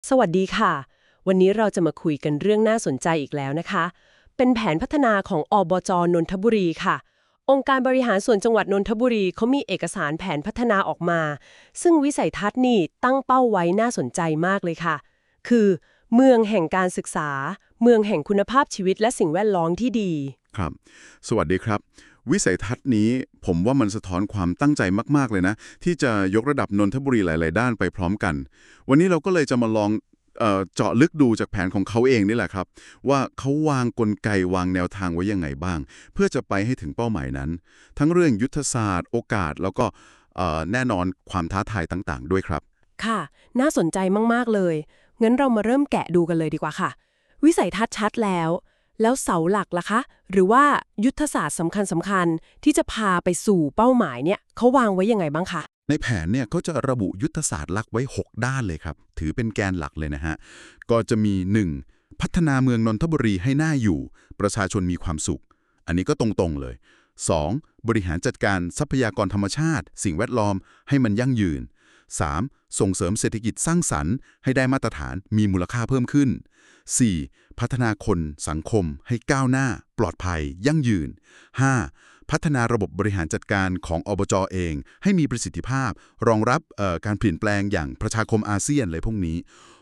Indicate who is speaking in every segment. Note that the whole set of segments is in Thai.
Speaker 1: สวัสดีค่ะวันนี้เราจะมาคุยกันเรื่องน่าสนใจอีกแล้วนะคะเป็นแผนพัฒนาของอบจนนทบุรีค่ะองค์การบริหารส่วนจังหวัดนนทบุรีเขามีเอกสารแผนพัฒนาออกมาซึ่งวิสัยทัศน์นี่ตั้งเป้าไว้น่าสนใจมากเลยค่ะคือเมืองแห่งการศึกษาเมืองแห่งคุณภาพชีวิตและสิ่งแวดล้อมที่ดี
Speaker 2: ครับสวัสดีครับวิสัยทัศน์นี้ผมว่ามันสะท้อนความตั้งใจมากๆเลยนะที่จะยกระดับนนทบุรีหลายๆด้านไปพร้อมกันวันนี้เราก็เลยจะมาลองเจาะลึกดูจากแผนของเขาเองนี่แหละครับว่าเขาวางกลไกวางแนวทางไว้ยังไงบ้างเพื่อจะไปให้ถึงเป้าหมายนั้นทั้งเรื่องยุทธศาสตร์โอกาสแล้วก็แน่นอนความท้าทายต่างๆด้วยครับ
Speaker 1: ค่ะน่าสนใจมากๆเลยงั้นเรามาเริ่มแกะดูกันเลยดีกว่าค่ะวิสัยทัศน์ชัดแล้วเสาหลักล่ะคะหรือว่ายุทธศาสตร์สำคัญที่จะพาไปสู่เป้าหมายเนี่ยเขาวางไว้ยังไงบ้างคะ
Speaker 2: ในแผนเนี่ยเขาจะระบุยุทธศาสตร์หลักไว้6ด้านเลยครับถือเป็นแกนหลักเลยนะฮะก็จะมี1พัฒนาเมืองนนทบุรีให้น่าอยู่ประชาชนมีความสุขอันนี้ก็ตรงๆเลย2บริหารจัดการทรัพยากรธรรมชาติสิ่งแวดล้อมให้มันยั่งยืน3ส่งเสริมเศรษฐกิจสร้างสรรค์ให้ได้มาตรฐานมีมูลค่าเพิ่มขึ้น4พัฒนาคนสังคมให้ก้าวหน้าปลอดภัยยั่งยืน5พัฒนาระบบบริหารจัดการของอบจเองให้มีประสิทธิภาพรองรับการเปลี่ยนแปลงอย่างประชาคมอาเซียนเลยพวกนี้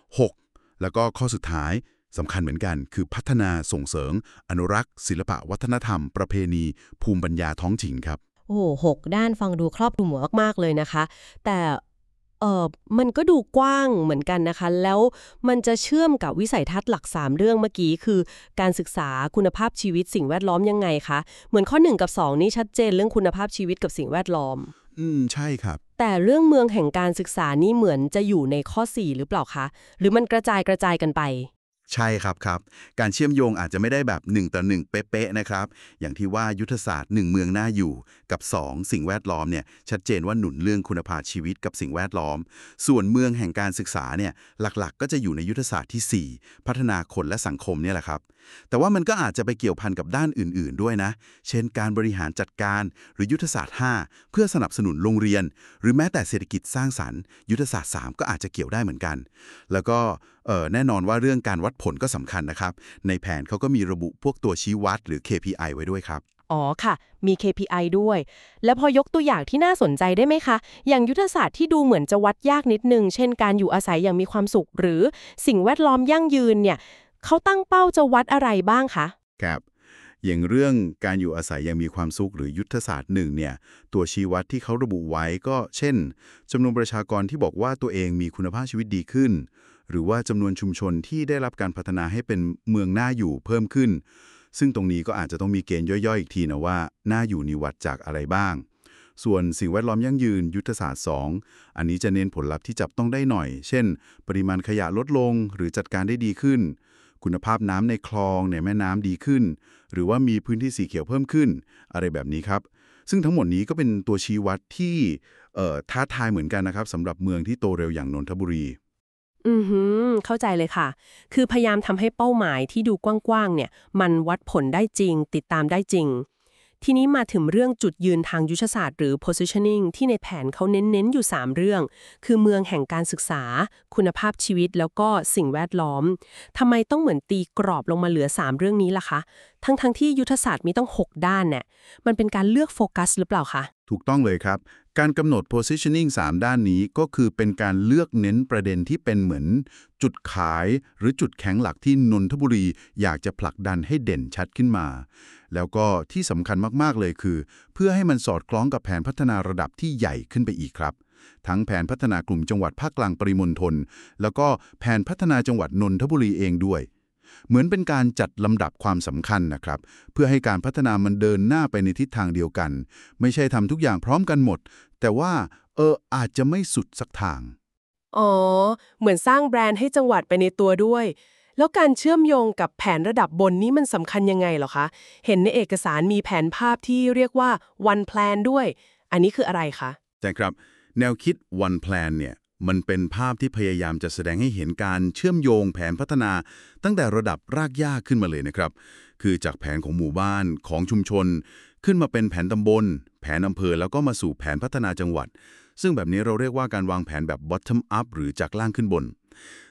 Speaker 2: 6แล้วก็ข้อสุดท้ายสำคัญเหมือนกันคือพัฒนาส่งเสริมอนุรักษ์ศิลปะวัฒนธรรมประเพณีภูมิปัญญาท้องถิ่นครับ
Speaker 1: โอ้โห6 ด้านฟังดูครอบคลุมมากๆเลยนะคะแต่มันก็ดูกว้างเหมือนกันนะคะแล้วมันจะเชื่อมกับวิสัยทัศน์หลัก3 เรื่องเมื่อกี้คือการศึกษาคุณภาพชีวิตสิ่งแวดล้อมยังไงคะเหมือนข้อ1กับ2นี่ชัดเจนเรื่องคุณภาพชีวิตกับสิ่งแวดล้อม
Speaker 2: ใช่ครับ
Speaker 1: แต่เรื่องเมืองแห่งการศึกษานี่เหมือนจะอยู่ในข้อ4หรือเปล่าคะหรือมันกระจายกันไป
Speaker 2: ใช่ครับการเชื่อมโยงอาจจะไม่ได้แบบ1ต่อ1เป๊ะๆนะครับอย่างที่ว่ายุทธศาสตร์1เมืองน่าอยู่กับ2สิ่งแวดล้อมเนี่ยชัดเจนว่าหนุนเรื่องคุณภาพชีวิตกับสิ่งแวดล้อมส่วนเมืองแห่งการศึกษาเนี่ยหลักๆก็จะอยู่ในยุทธศาสตร์ที่4พัฒนาคนและสังคมเนี่ยแหละครับแต่ว่ามันก็อาจจะไปเกี่ยวพันกับด้านอื่นๆด้วยนะเช่นการบริหารจัดการหรือยุทธศาสตร์5เพื่อสนับสนุนโรงเรียนหรือแม้แต่เศรษฐกิจสร้างสรรค์ยุทธศาสตร์3ก็อาจจะเกี่ยวได้เหมือนกันแล้วก็แน่นอนว่าเรื่องการวัดผลก็สำคัญนะครับในแผนเขาก็มีระบุพวกตัวชี้วัดหรือ KPI ไว้ด้วยครับ
Speaker 1: อ๋อค่ะมี KPI ด้วย แล้วพอยกตัวอย่างที่น่าสนใจได้ไหมคะ อย่างยุทธศาสตร์ที่ดูเหมือนจะวัดยากนิดนึง เช่นการอยู่อาศัยอย่างมีความสุข หรือสิ่งแวดล้อมยั่งยืนเนี่ยเขาตั้งเป้าจะวัดอะไรบ้างคะ
Speaker 2: ครับอย่างเรื่องการอยู่อาศัยอย่างมีความสุขหรือยุทธศาสตร์1เนี่ยตัวชี้วัดที่เขาระบุไว้ก็เช่นจำนวนประชากรที่บอกว่าตัวเองมีคุณภาพชีวิตดีขึ้นหรือว่าจำนวนชุมชนที่ได้รับการพัฒนาให้เป็นเมืองน่าอยู่เพิ่มขึ้นซึ่งตรงนี้ก็อาจจะต้องมีเกณฑ์ย่อยๆอีกทีนะว่าน่าอยู่นี่วัดจากอะไรบ้างส่วนสิ่งแวดล้อมยั่งยืนยุทธศาสตร์2อันนี้จะเน้นผลลัพธ์ที่จับต้องได้หน่อยเช่นปริมาณขยะลดลงหรือจัดการได้ดีขึ้นคุณภาพน้ำในคลองในแม่น้ำดีขึ้นหรือว่ามีพื้นที่สีเขียวเพิ่มขึ้นอะไรแบบนี้ครับซึ่งทั้งหมดนี้ก็เป็นตัวชี้วัดที่ท้าทายเหมือนกันนะครับสำหรับเมืองที่โตเร็วอย่างนนทบุรี
Speaker 1: เข้าใจเลยค่ะ คือพยายามทำให้เป้าหมายที่ดูกว้างๆเนี่ยมันวัดผลได้จริงติดตามได้จริง ทีนี้มาถึงเรื่องจุดยืนทางยุทธศาสตร์หรือ positioning ที่ในแผนเขาเน้นๆอยู่3 เรื่อง คือเมืองแห่งการศึกษาคุณภาพชีวิตแล้วก็สิ่งแวดล้อมทำไมต้องเหมือนตีกรอบลงมาเหลือ3 เรื่องนี้ล่ะคะทั้งที่ยุทธศาสตร์มีต้อง6 ด้านเนี่ยมันเป็นการเลือกโฟกัสหรือเปล่าคะ
Speaker 2: ถูกต้องเลยครับ การกำหนด positioning 3 ด้านนี้ก็คือเป็นการเลือกเน้นประเด็นที่เป็นเหมือนจุดขายหรือจุดแข็งหลักที่นนทบุรีอยากจะผลักดันให้เด่นชัดขึ้นมา แล้วก็ที่สำคัญมากๆเลยคือเพื่อให้มันสอดคล้องกับแผนพัฒนาระดับที่ใหญ่ขึ้นไปอีกครับ ทั้งแผนพัฒนากลุ่มจังหวัดภาคกลางปริมณฑลแล้วก็แผนพัฒนาจังหวัดนนทบุรีเองด้วย เหมือนเป็นการจัดลำดับความสำคัญนะครับเพื่อให้การพัฒนามันเดินหน้าไปในทิศทางเดียวกันไม่ใช่ทำทุกอย่างพร้อมกันหมดแต่ว่าอาจจะไม่สุดสักทาง
Speaker 1: อ๋อเหมือนสร้างแบรนด์ให้จังหวัดไปในตัวด้วยแล้วการเชื่อมโยงกับแผนระดับบนนี้มันสำคัญยังไงเหรอคะเห็นในเอกสารมีแผนภาพที่เรียกว่า one plan ด้วยอันนี้คืออะไรคะ
Speaker 2: ใช่ครับแนวคิด One Plan เนี่ยมันเป็นภาพที่พยายามจะแสดงให้เห็นการเชื่อมโยงแผนพัฒนาตั้งแต่ระดับรากหญ้าขึ้นมาเลยนะครับคือจากแผนของหมู่บ้านของชุมชนขึ้นมาเป็นแผนตำบลแผนอำเภอแล้วก็มาสู่แผนพัฒนาจังหวัดซึ่งแบบนี้เราเรียกว่าการวางแผนแบบ bottom up หรือจากล่างขึ้นบน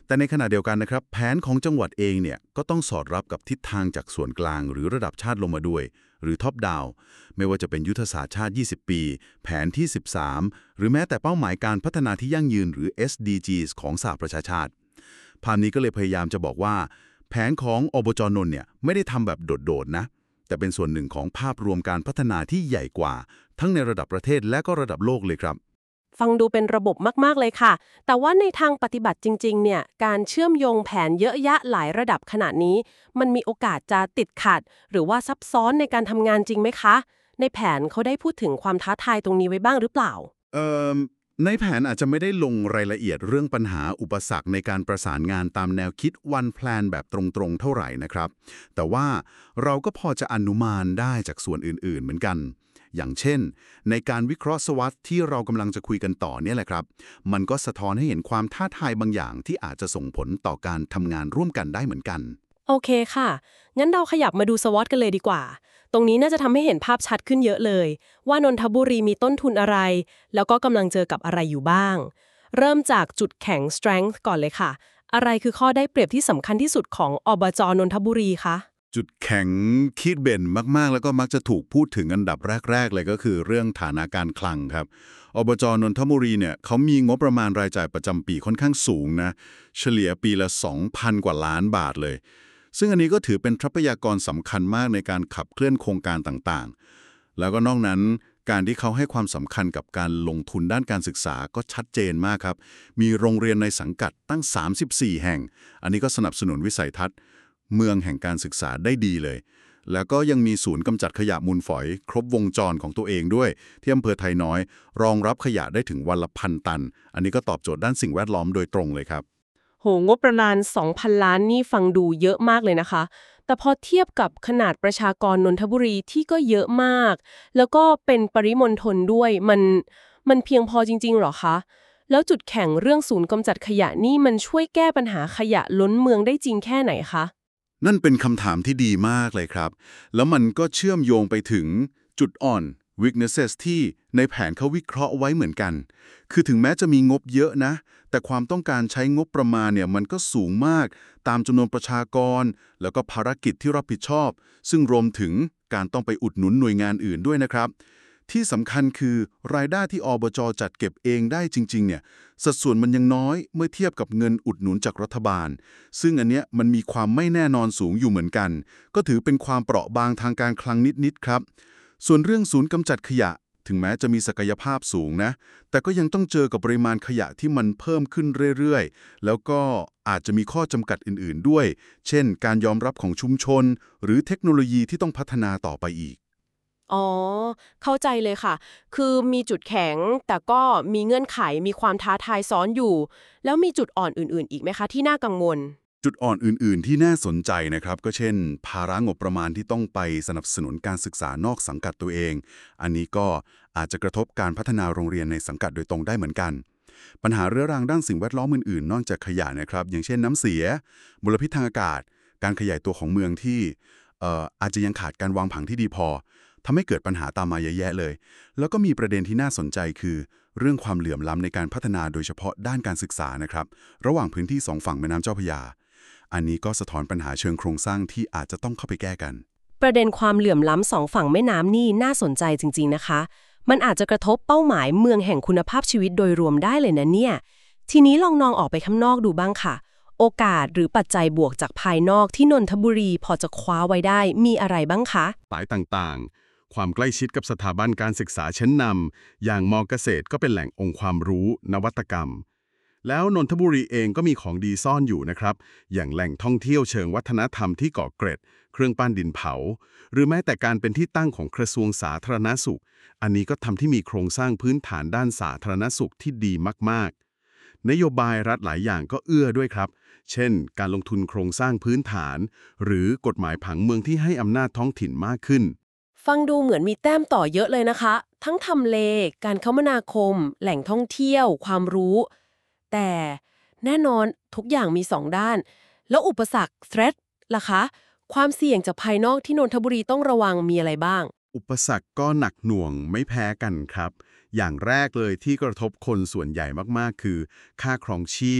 Speaker 2: แต่ในขณะเดียวกันนะครับแผนของจังหวัดเองเนี่ยก็ต้องสอดรับกับทิศทางจากส่วนกลางหรือระดับชาติลงมาด้วยหรือท็อปดาวน์ไม่ว่าจะเป็นยุทธศาสตร์ชาติ 20 ปี แผนที่ 13 หรือแม้แต่เป้าหมายการพัฒนาที่ยั่งยืนหรือ SDGs ของสหประชาชาติภาพนี้ก็เลยพยายามจะบอกว่าแผนของอบจ.นนท์เนี่ยไม่ได้ทำแบบโดดๆนะแต่เป็นส่วนหนึ่งของภาพรวมการพัฒนาที่ใหญ่กว่าทั้งในระดับประเทศและก็ระดับโลกเลยครับ
Speaker 1: ฟังดูเป็นระบบมากๆเลยค่ะแต่ว่าในทางปฏิบัติจริงๆเนี่ยการเชื่อมโยงแผนเยอะแยะหลายระดับขนาดนี้มันมีโอกาสจะติดขัดหรือว่าซับซ้อนในการทำงานจริงไหมคะในแผนเขาได้พูดถึงความท้าทายตรงนี้ไว้บ้างหรือเปล่า
Speaker 2: เอ่อในแผนอาจจะไม่ได้ลงรายละเอียดเรื่องปัญหาอุปสรรคในการประสานงานตามแนวคิด One Plan แบบตรงๆเท่าไหร่นะครับแต่ว่าเราก็พอจะอนุมานได้จากส่วนอื่นๆเหมือนกันอย่างเช่นในการวิเคราะห์ SWOT ที่เรากำลังจะคุยกันต่อเนี่ยแหละครับมันก็สะท้อนให้เห็นความท้าทายบางอย่างที่อาจจะส่งผลต่อการทำงานร่วมกันได้เหมือนกัน
Speaker 1: โอเคค่ะงั้นเราขยับมาดู SWOT กันเลยดีกว่าตรงนี้น่าจะทำให้เห็นภาพชัดขึ้นเยอะเลยว่านนทบุรีมีต้นทุนอะไรแล้วก็กำลังเจอกับอะไรอยู่บ้างเริ่มจากจุดแข็ง strength ก่อนเลยค่ะอะไรคือข้อได้เปรียบที่สำคัญที่สุดของอบจ.นนทบุรีคะ
Speaker 2: จุดแข็งคิดเด่นมากๆแล้วก็มักจะถูกพูดถึงอันดับแรกๆเลยก็คือเรื่องฐานะการคลังครับอบจ.นนทบุรีเนี่ยเขามีงบประมาณรายจ่ายประจำปีค่อนข้างสูงนะเฉลี่ยปีละ 2,000 กว่าล้านบาทเลยซึ่งอันนี้ก็ถือเป็นทรัพยากรสำคัญมากในการขับเคลื่อนโครงการต่างๆแล้วก็นอกนั้นการที่เขาให้ความสำคัญกับการลงทุนด้านการศึกษาก็ชัดเจนมากครับมีโรงเรียนในสังกัดตั้ง 34 แห่งอันนี้ก็สนับสนุนวิสัยทัศน์เมืองแห่งการศึกษาได้ดีเลยแล้วก็ยังมีศูนย์กำจัดขยะมูลฝอยครบวงจรของตัวเองด้วยที่อำเภอไทยน้อยรองรับขยะได้ถึงวันละ 1,000 ตันอันนี้ก็ตอบโจทย์ด้านสิ่งแวดล้อมโดยตรงเลยครับ
Speaker 1: โหงบประมาณ 2,000 ล้านนี่ฟังดูเยอะมากเลยนะคะแต่พอเทียบกับขนาดประชากรนนทบุรีที่ก็เยอะมากแล้วก็เป็นปริมณฑลด้วยมันเพียงพอจริงๆหรอคะแล้วจุดแข็งเรื่องศูนย์กำจัดขยะนี่มันช่วยแก้ปัญหาขยะล้นเมืองได้จริงแค่ไหนคะ
Speaker 2: นั่นเป็นคำถามที่ดีมากเลยครับแล้วมันก็เชื่อมโยงไปถึงจุดอ่อน weaknesses ที่ในแผนเขาวิเคราะห์ไว้เหมือนกันคือถึงแม้จะมีงบเยอะนะแต่ความต้องการใช้งบประมาณเนี่ยมันก็สูงมากตามจำนวนประชากรแล้วก็ภารกิจที่รับผิดชอบซึ่งรวมถึงการต้องไปอุดหนุนหน่วยงานอื่นด้วยนะครับที่สำคัญคือรายได้ที่อบจ.จัดเก็บเองได้จริงๆเนี่ยสัดส่วนมันยังน้อยเมื่อเทียบกับเงินอุดหนุนจากรัฐบาลซึ่งอันเนี้ยมันมีความไม่แน่นอนสูงอยู่เหมือนกันก็ถือเป็นความเปราะบางทางการคลังนิดๆครับส่วนเรื่องศูนย์กำจัดขยะถึงแม้จะมีศักยภาพสูงนะแต่ก็ยังต้องเจอกับปริมาณขยะที่มันเพิ่มขึ้นเรื่อยๆแล้วก็อาจจะมีข้อจำกัดอื่นๆด้วยเช่นการยอมรับของชุมชนหรือเทคโนโลยีที่ต้องพัฒนาต่อไปอีก
Speaker 1: อ๋อเข้าใจเลยค่ะคือมีจุดแข็งแต่ก็มีเงื่อนไขมีความท้าทายซ้อนอยู่แล้วมีจุดอ่อนอื่นๆอีกไหมคะที่น่ากังวล
Speaker 2: จุดอ่อนอื่นๆที่น่าสนใจนะครับก็เช่นภาระงบประมาณที่ต้องไปสนับสนุนการศึกษานอกสังกัดตัวเองอันนี้ก็อาจจะกระทบการพัฒนาโรงเรียนในสังกัดโดยตรงได้เหมือนกันปัญหาเรื้อรังด้านสิ่งแวดล้อมอื่นๆนอกจากขยะนะครับอย่างเช่นน้ำเสียมลพิษทางอากาศการขยายตัวของเมืองที่อาจจะยังขาดการวางผังที่ดีพอทำให้เกิดปัญหาตามมาเยอะแยะเลยแล้วก็มีประเด็นที่น่าสนใจคือเรื่องความเหลื่อมล้ำในการพัฒนาโดยเฉพาะด้านการศึกษานะครับระหว่างพื้นที่2ฝั่งแม่น้ำเจ้าพระยาอันนี้ก็สะท้อนปัญหาเชิงโครงสร้างที่อาจจะต้องเข้าไปแก้กัน
Speaker 1: ประเด็นความเหลื่อมล้ำสองฝั่งแม่น้ำนี่น่าสนใจจริงๆนะคะมันอาจจะกระทบเป้าหมายเมืองแห่งคุณภาพชีวิตโดยรวมได้เลยนะเนี่ยทีนี้ลองออกไปข้างนอกดูบ้างค่ะโอกาสหรือปัจจัยบวกจากภายนอกที่นนทบุรีพอจะคว้าไว้ได้มีอะไรบ้างคะ
Speaker 3: สายต่างๆความใกล้ชิดกับสถาบันการศึกษาชั้นนำอย่างม.เกษตรก็เป็นแหล่งองค์ความรู้นวัตกรรมแล้วนนทบุรีเองก็มีของดีซ่อนอยู่นะครับอย่างแหล่งท่องเที่ยวเชิงวัฒนธรรมที่เกาะเกร็ดเครื่องปั้นดินเผาหรือแม้แต่การเป็นที่ตั้งของกระทรวงสาธารณสุขอันนี้ก็ทำที่มีโครงสร้างพื้นฐานด้านสาธารณสุขที่ดีมากๆนโยบายรัฐหลายอย่างก็เอื้อด้วยครับเช่นการลงทุนโครงสร้างพื้นฐานหรือกฎหมายผังเมืองที่ให้อำนาจท้องถิ่นมากขึ้น
Speaker 1: ฟังดูเหมือนมีแต้มต่อเยอะเลยนะคะทั้งทำเลการคมนาคมแหล่งท่องเที่ยวความรู้แต่แน่นอนทุกอย่างมี2 ด้านแล้วอุปสรรค threat ล่ะคะความเสี่ยงจากภายนอกที่นนทบุรีต้องระวังมีอะไรบ้าง
Speaker 3: อุปสรรคก็หนักหน่วงไม่แพ้กันครับอย่างแรกเลยที่กระทบคนส่วนใหญ่มากๆคือค่าครองชีพ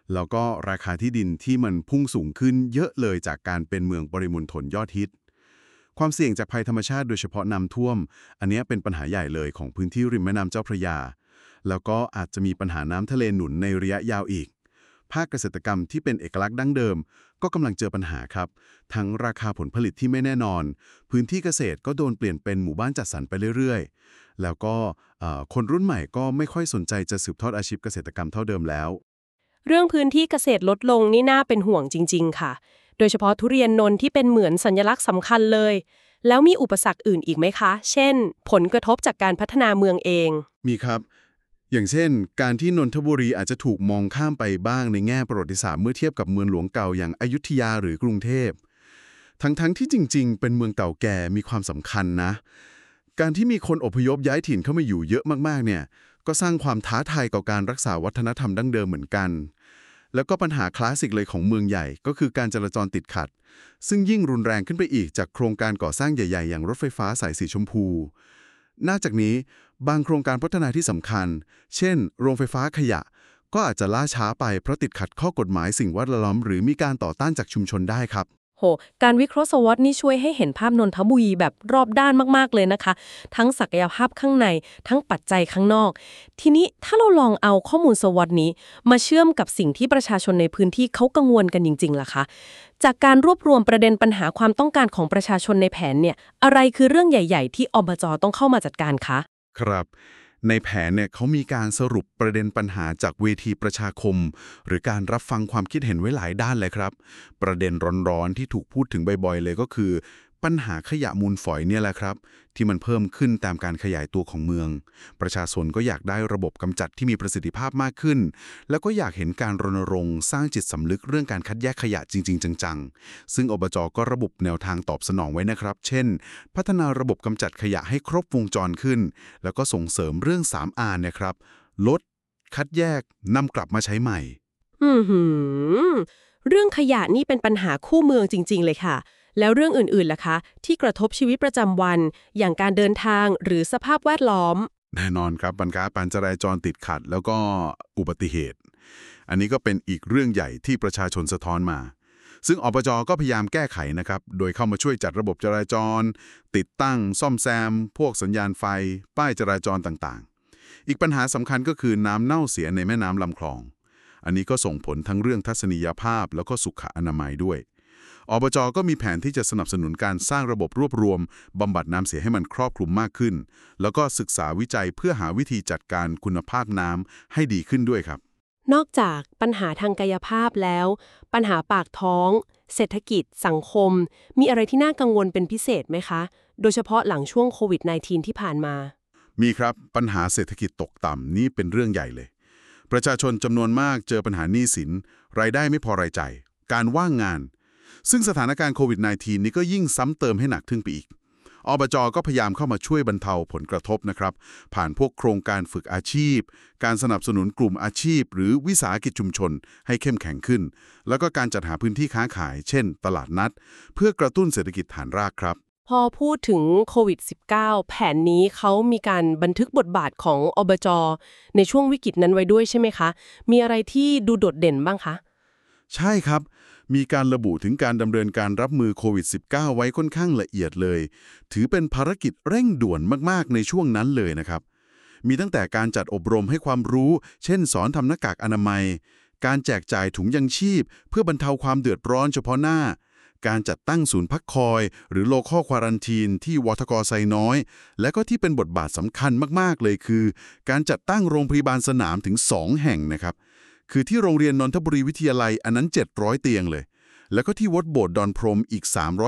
Speaker 3: แล้วก็ราคาที่ดินที่มันพุ่งสูงขึ้นเยอะเลยจากการเป็นเมืองปริมณฑลยอดฮิตความเสี่ยงจากภัยธรรมชาติโดยเฉพาะน้ำท่วมอันนี้เป็นปัญหาใหญ่เลยของพื้นที่ริมแม่น้ำเจ้าพระยาแล้วก็อาจจะมีปัญหาน้ำทะเลหนุนในระยะยาวอีกภาคเกษตรกรรมที่เป็นเอกลักษณ์ดั้งเดิมก็กำลังเจอปัญหาครับทั้งราคาผลผลิตที่ไม่แน่นอนพื้นที่เกษตรก็โดนเปลี่ยนเป็นหมู่บ้านจัดสรรไปเรื่อยๆแล้วก็คนรุ่นใหม่ก็ไม่ค่อยสนใจจะสืบทอดอาชีพเกษตรกรรมเท่าเดิมแล้ว
Speaker 1: เรื่องพื้นที่เกษตรลดลงนี่น่าเป็นห่วงจริงๆค่ะโดยเฉพาะทุเรียนนนท์ที่เป็นเหมือนสัญลักษณ์สำคัญเลยแล้วมีอุปสรรคอื่นอีกไหมคะเช่นผลกระทบจากการพัฒนาเมืองเอง
Speaker 3: มีครับอย่างเช่นการที่นนทบุรีอาจจะถูกมองข้ามไปบ้างในแง่ประวัติศาสตร์เมื่อเทียบกับเมืองหลวงเก่าอย่างอยุธยาหรือกรุงเทพทั้งที่จริงๆเป็นเมืองเก่าแก่มีความสำคัญนะการที่มีคนอพยพย้ายถิ่นเข้ามาอยู่เยอะมากๆเนี่ยก็สร้างความท้าทายต่อการรักษาวัฒนธรรมดั้งเดิมเหมือนกันแล้วก็ปัญหาคลาสสิกเลยของเมืองใหญ่ก็คือการจราจรติดขัดซึ่งยิ่งรุนแรงขึ้นไปอีกจากโครงการก่อสร้างใหญ่ๆอย่างรถไฟฟ้าสายสีชมพูนอกจากนี้บางโครงการพัฒนาที่สำคัญเช่นโรงไฟฟ้าขยะก็อาจจะล่าช้าไปเพราะติดขัดข้อกฎหมายสิ่งแวดล้อมหรือมีการต่อต้านจากชุมชนได้ครับ
Speaker 1: โหการวิเคราะห์ SWOT นี่ช่วยให้เห็นภาพนนทบุรีแบบรอบด้านมากๆเลยนะคะทั้งศักยภาพข้างในทั้งปัจจัยข้างนอกทีนี้ถ้าเราลองเอาข้อมูล SWOT นี้มาเชื่อมกับสิ่งที่ประชาชนในพื้นที่เขากังวลกันจริงๆล่ะคะจากการรวบรวมประเด็นปัญหาความต้องการของประชาชนในแผนเนี่ยอะไรคือเรื่องใหญ่ๆที่อบจ.ต้องเข้ามาจัดการคะ
Speaker 3: ครับในแผนเนี่ยเขามีการสรุปประเด็นปัญหาจากเวทีประชาคมหรือการรับฟังความคิดเห็นไว้หลายด้านเลยครับประเด็นร้อนๆที่ถูกพูดถึงบ่อยๆเลยก็คือปัญหาขยะมูลฝอยเนี่ยแหละครับที่มันเพิ่มขึ้นตามการขยายตัวของเมืองประชาชนก็อยากได้ระบบกำจัดที่มีประสิทธิภาพมากขึ้นแล้วก็อยากเห็นการรณรงค์สร้างจิตสำนึกเรื่องการคัดแยกขยะจริงๆจังๆซึ่งอบจ.ก็ระบุแนวทางตอบสนองไว้นะครับเช่นพัฒนาระบบกำจัดขยะให้ครบวงจรขึ้นแล้วก็ส่งเสริมเรื่อง 3R นะครับลดคัดแยกนำกลับมาใช้ใหม่
Speaker 1: หืเรื่องขยะนี่เป็นปัญหาคู่เมืองจริงๆเลยค่ะแล้วเรื่องอื่นๆล่ะคะที่กระทบชีวิตประจำวันอย่างการเดินทางหรือสภาพแวดล้อม
Speaker 3: แน่นอนครับปัญหาการจราจรติดขัดแล้วก็อุบัติเหตุอันนี้ก็เป็นอีกเรื่องใหญ่ที่ประชาชนสะท้อนมาซึ่งอบจ.ก็พยายามแก้ไขนะครับโดยเข้ามาช่วยจัดระบบจราจรติดตั้งซ่อมแซมพวกสัญญาณไฟป้ายจราจรต่างๆอีกปัญหาสำคัญก็คือน้ำเน่าเสียในแม่น้ำลำคลองอันนี้ก็ส่งผลทั้งเรื่องทัศนียภาพแล้วก็สุขอนามัยด้วยอบจ.ก็มีแผนที่จะสนับสนุนการสร้างระบบรวบรวมบำบัดน้ำเสียให้มันครอบคลุมมากขึ้นแล้วก็ศึกษาวิจัยเพื่อหาวิธีจัดการคุณภาพน้ำให้ดีขึ้นด้วยครับ
Speaker 1: นอกจากปัญหาทางกายภาพแล้วปัญหาปากท้องเศรษฐกิจสังคมมีอะไรที่น่ากังวลเป็นพิเศษไหมคะโดยเฉพาะหลังช่วงโควิด -19 ที่ผ่านมา
Speaker 3: มีครับปัญหาเศรษฐกิจตกต่ำนี่เป็นเรื่องใหญ่เลยประชาชนจำนวนมากเจอปัญหาหนี้สินรายได้ไม่พอรายจ่ายการว่างงานซึ่งสถานการณ์โควิด -19 นี้ก็ยิ่งซ้ำเติมให้หนักขึ้นไปอีกอบจ.ก็พยายามเข้ามาช่วยบรรเทาผลกระทบนะครับผ่านพวกโครงการฝึกอาชีพการสนับสนุนกลุ่มอาชีพหรือวิสาหกิจชุมชนให้เข้มแข็งขึ้นแล้วก็การจัดหาพื้นที่ค้าขายเช่นตลาดนัดเพื่อกระตุ้นเศรษฐกิจฐานรากครับ
Speaker 1: พอพูดถึงโควิด -19 แผนนี้เขามีการบันทึกบทบาทของอบจ.ในช่วงวิกฤตนั้นไว้ด้วยใช่ไหมคะมีอะไรที่ดูโดดเด่นบ้างคะ
Speaker 3: ใช่ครับมีการระบุถึงการดำเนินการรับมือโควิด -19 ไว้ค่อนข้างละเอียดเลยถือเป็นภารกิจเร่งด่วนมากๆในช่วงนั้นเลยนะครับมีตั้งแต่การจัดอบรมให้ความรู้เช่นสอนทำหน้ากากอนามัยการแจกจ่ายถุงยังชีพเพื่อบรรเทาความเดือดร้อนเฉพาะหน้าการจัดตั้งศูนย์พักคอยหรือ Local Quarantine ที่วทก.ไซน้อยและก็ที่เป็นบทบาทสำคัญมากๆเลยคือการจัดตั้งโรงพยาบาลสนามถึง2แห่งนะครับคือที่โรงเรียนนนทบุรีวิทยาลัยอันนั้น700เตียงเลยแล้วก็ที่วัดโบสถ์ดอนพรมอีก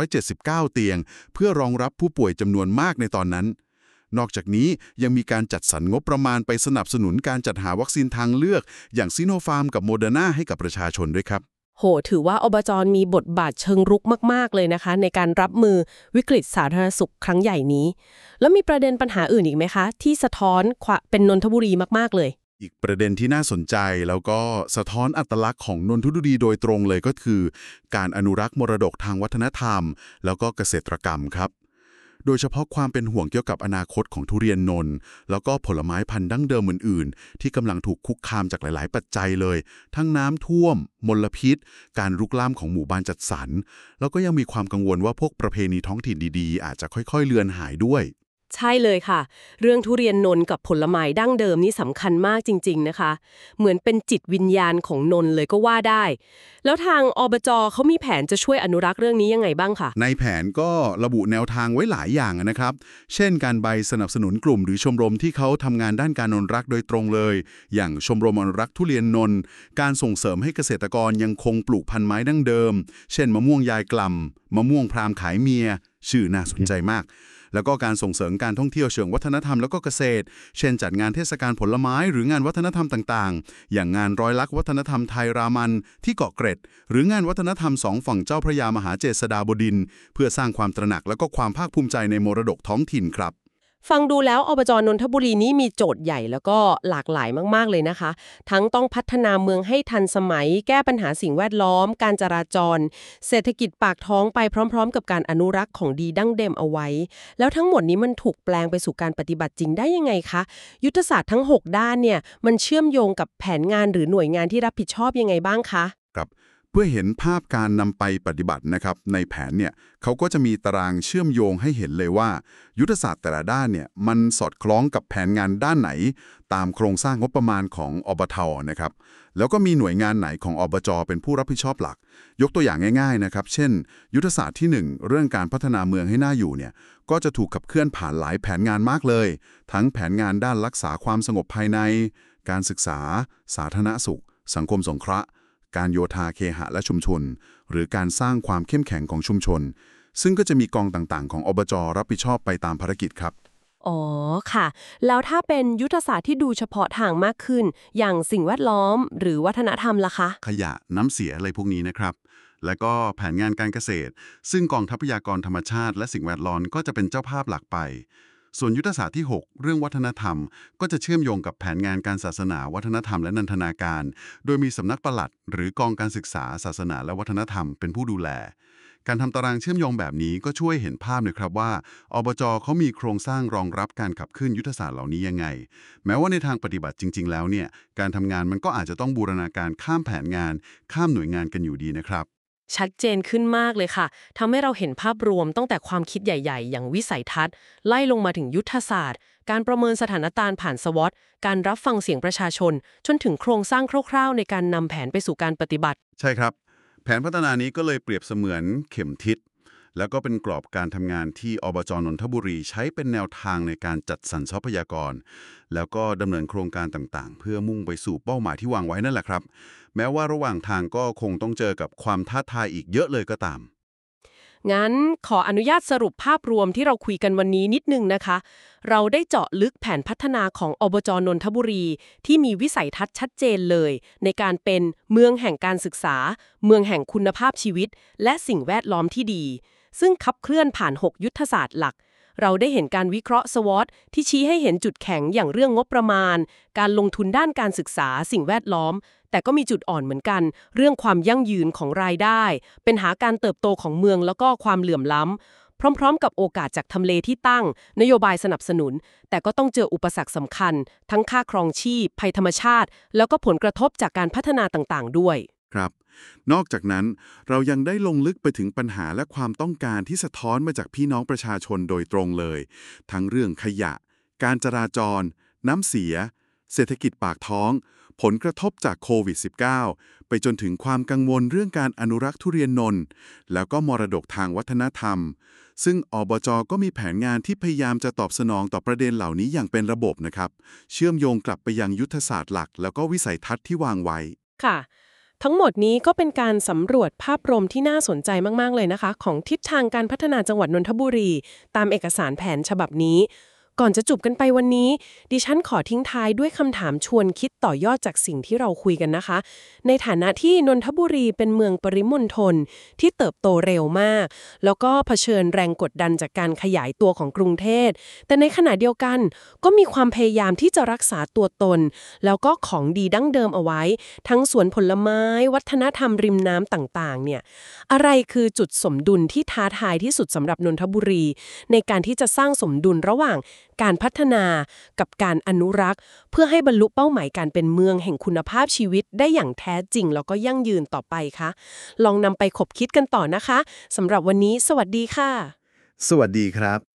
Speaker 3: 379เตียงเพื่อรองรับผู้ป่วยจำนวนมากในตอนนั้นนอกจากนี้ยังมีการจัดสรรงบประมาณไปสนับสนุนการจัดหาวัคซีนทางเลือกอย่างซิโนฟาร์มกับโมเดอร์นาให้กับประชาชนด้วยครับ
Speaker 1: โหถือว่าอบจ.มีบทบาทเชิงรุกมากๆเลยนะคะในการรับมือวิกฤตสาธารณสุขครั้งใหญ่นี้แล้วมีประเด็นปัญหาอื่นอีกไหมคะที่สะท้อนเป็นนนทบุรีมากๆเลย
Speaker 3: อีกประเด็นที่น่าสนใจแล้วก็สะท้อนอัตลักษณ์ของนนทบุรีโดยตรงเลยก็คือการอนุรักษ์มรดกทางวัฒนธรรมแล้วก็เกษตรกรรมครับ
Speaker 2: โดยเฉพาะความเป็นห่วงเกี่ยวกับอนาคตของทุเรียนนนท์แล้วก็ผลไม้พันธุ์ดั้งเดิมอื่นๆที่กำลังถูกคุกคามจากหลายๆปัจจัยเลยทั้งน้ำท่วมมลพิษการรุกรามของหมู่บ้านจัดสรรแล้วก็ยังมีความกังวลว่าพวกประเพณีท้องถิ่นดีๆอาจจะค่อยๆเลือนหายด้วย
Speaker 1: ใช่เลยค่ะเรื่องทุเรียนนนท์กับผลไม้ดั้งเดิมนี่สำคัญมากจริงๆนะคะเหมือนเป็นจิตวิญญาณของนนท์เลยก็ว่าได้แล้วทางอบจเขามีแผนจะช่วยอนุรักษ์เรื่องนี้ยังไงบ้างคะ
Speaker 2: ในแผนก็ระบุแนวทางไว้หลายอย่างนะครับเช่นการใบสนับสนุนกลุ่มหรือชมรมที่เขาทำงานด้านการอนุรักษ์โดยตรงเลยอย่างชมรมอนุรักษ์ทุเรียนนนท์การส่งเสริมให้เกษตรกรยังคงปลูกพันธุ์ไม้ดั้งเดิมเช่นมะม่วงยายกล่ำมะม่วงพรามขายเมียชื่อน่าสนใจมากแล้วก็การส่งเสริมการท่องเที่ยวเชิงวัฒนธรรมแล้วก็เกษตรเช่นจัดงานเทศกาลผลไม้หรืองานวัฒนธรรมต่างๆอย่างงานร้อยลักษณ์วัฒนธรรมไทยรามันที่เกาะเกร็ดหรืองานวัฒนธรรมสองฝั่งเจ้าพระยามหาเจษฎาบดินทร์เพื่อสร้างความตระหนักและก็ความภาคภูมิใจในมรดกท้องถิ่นครับ
Speaker 1: ฟังดูแล้วอบจนนทบุรีนี้มีโจทย์ใหญ่แล้วก็หลากหลายมากๆเลยนะคะทั้งต้องพัฒนาเมืองให้ทันสมัยแก้ปัญหาสิ่งแวดล้อมการจราจรเศรษฐกิจปากท้องไปพร้อมๆกับการอนุรักษ์ของดีดั้งเดิมเอาไว้แล้วทั้งหมดนี้มันถูกแปลงไปสู่การปฏิบัติจริงได้ยังไงคะยุทธศาสตร์ทั้ง6ด้านเนี่ยมันเชื่อมโยงกับแผนงานหรือหน่วยงานที่รับผิดชอบยังไงบ้างคะ
Speaker 2: ครับเพื่อเห็นภาพการนำไปปฏิบัตินะครับในแผนเนี่ยเขาก็จะมีตารางเชื่อมโยงให้เห็นเลยว่ายุทธศาสตร์แต่ละด้านเนี่ยมันสอดคล้องกับแผนงานด้านไหนตามโครงสร้างงบประมาณของอบท.นะครับแล้วก็มีหน่วยงานไหนของอบจ.เป็นผู้รับผิดชอบหลักยกตัวอย่างง่ายๆนะครับเช่นยุทธศาสตร์ที่1เรื่องการพัฒนาเมืองให้น่าอยู่เนี่ยก็จะถูกขับเคลื่อนผ่านหลายแผนงานมากเลยทั้งแผนงานด้านรักษาความสงบภายในการศึกษาสาธารณสุขสังคมสงเคราะห์การโยธาเคหะและชุมชนหรือการสร้างความเข้มแข็งของชุมชนซึ่งก็จะมีกองต่างๆของอบจ.รับผิดชอบไปตามภารกิจครับ
Speaker 1: อ๋อค่ะแล้วถ้าเป็นยุทธศาสตร์ที่ดูเฉพาะทางมากขึ้นอย่างสิ่งแวดล้อมหรือวัฒนธรรมล่ะคะ
Speaker 2: ขยะน้ำเสียอะไรพวกนี้นะครับและก็แผนงานการเกษตรซึ่งกองทรัพยากรธรรมชาติและสิ่งแวดล้อมก็จะเป็นเจ้าภาพหลักไปส่วนยุทธศาสตร์ที่6เรื่องวัฒนธรรมก็จะเชื่อมโยงกับแผนงานการศาสนาวัฒนธรรมและนันทนาการโดยมีสำนักปลัดหรือกองการศึกษาศาสนาและวัฒนธรรมเป็นผู้ดูแลการทำตารางเชื่อมโยงแบบนี้ก็ช่วยเห็นภาพเลยครับว่าอบจ.เขามีโครงสร้างรองรับการขับเคลื่อนยุทธศาสตร์เหล่านี้ยังไงแม้ว่าในทางปฏิบัติจริงๆแล้วเนี่ยการทำงานมันก็อาจจะต้องบูรณาการข้ามแผนงานข้ามหน่วยงานกันอยู่ดีนะครับ
Speaker 1: ชัดเจนขึ้นมากเลยค่ะทำให้เราเห็นภาพรวมตั้งแต่ความคิดใหญ่ๆอย่างวิสัยทัศน์ไล่ลงมาถึงยุทธศาสตร์การประเมินสถานการณ์ผ่านสวอตการรับฟังเสียงประชาชนจนถึงโครงสร้างคร่าวๆในการนำแผนไปสู่การปฏิบัติ
Speaker 2: ใช่ครับแผนพัฒนานี้ก็เลยเปรียบเสมือนเข็มทิศแล้วก็เป็นกรอบการทำงานที่อบจ.นนทบุรีใช้เป็นแนวทางในการจัดสรรทรัพยากรแล้วก็ดำเนินโครงการต่างๆเพื่อมุ่งไปสู่เป้าหมายที่วางไว้นั่นแหละครับแม้ว่าระหว่างทางก็คงต้องเจอกับความท้าทายอีกเยอะเลยก็ตาม
Speaker 1: งั้นขออนุญาตสรุปภาพรวมที่เราคุยกันวันนี้นิดนึงนะคะเราได้เจาะลึกแผนพัฒนาของอบจ.นนทบุรีที่มีวิสัยทัศน์ชัดเจนเลยในการเป็นเมืองแห่งการศึกษาเมืองแห่งคุณภาพชีวิตและสิ่งแวดล้อมที่ดีซึ่งขับเคลื่อนผ่าน6ยุทธศาสตร์หลักเราได้เห็นการวิเคราะห์ SWOT ที่ชี้ให้เห็นจุดแข็งอย่างเรื่องงบประมาณการลงทุนด้านการศึกษาสิ่งแวดล้อมแต่ก็มีจุดอ่อนเหมือนกันเรื่องความยั่งยืนของรายได้เป็นหาการเติบโตของเมืองแล้วก็ความเหลื่อมล้ำพร้อมๆกับโอกาสจากทำเลที่ตั้งนโยบายสนับสนุนแต่ก็ต้องเจออุปสรรคสำคัญทั้งค่าครองชีพภัยธรรมชาติแล้วก็ผลกระทบจากการพัฒนาต่างๆด้วย
Speaker 2: ครับนอกจากนั้นเรายังได้ลงลึกไปถึงปัญหาและความต้องการที่สะท้อนมาจากพี่น้องประชาชนโดยตรงเลยทั้งเรื่องขยะการจราจรน้ำเสียเศรษฐกิจปากท้องผลกระทบจากโควิด -19 ไปจนถึงความกังวลเรื่องการอนุรักษ์ทุเรียนนนท์แล้วก็มรดกทางวัฒนธรรมซึ่งอบจ.ก็มีแผนงานที่พยายามจะตอบสนองต่อประเด็นเหล่านี้อย่างเป็นระบบนะครับเชื่อมโยงกลับไปยังยุทธศาสตร์หลักแล้วก็วิสัยทัศน์ที่วางไว้
Speaker 1: ค่ะทั้งหมดนี้ก็เป็นการสำรวจภาพรวมที่น่าสนใจมากๆเลยนะคะของทิศทางการพัฒนาจังหวัดนนทบุรีตามเอกสารแผนฉบับนี้ก่อนจะจบกันไปวันนี้ดิฉันขอทิ้งท้ายด้วยคำถามชวนคิดต่อยอดจากสิ่งที่เราคุยกันนะคะในฐานะที่นนทบุรีเป็นเมืองปริมณฑลที่เติบโตเร็วมากแล้วก็เผชิญแรงกดดันจากการขยายตัวของกรุงเทพแต่ในขณะเดียวกันก็มีความพยายามที่จะรักษาตัวตนแล้วก็ของดีดั้งเดิมเอาไว้ทั้งสวนผลไม้วัฒนธรรมริมน้ำต่างๆเนี่ยอะไรคือจุดสมดุลที่ท้าทายที่สุดสำหรับนนทบุรีในการที่จะสร้างสมดุลระหว่างการพัฒนากับการอนุรักษ์เพื่อให้บรรลุเป้าหมายการเป็นเมืองแห่งคุณภาพชีวิตได้อย่างแท้จริงแล้วก็ยั่งยืนต่อไปคะลองนำไปคบคิดกันต่อนะคะสำหรับวันนี้สวัสดีค่ะ
Speaker 4: สวัสดีครับ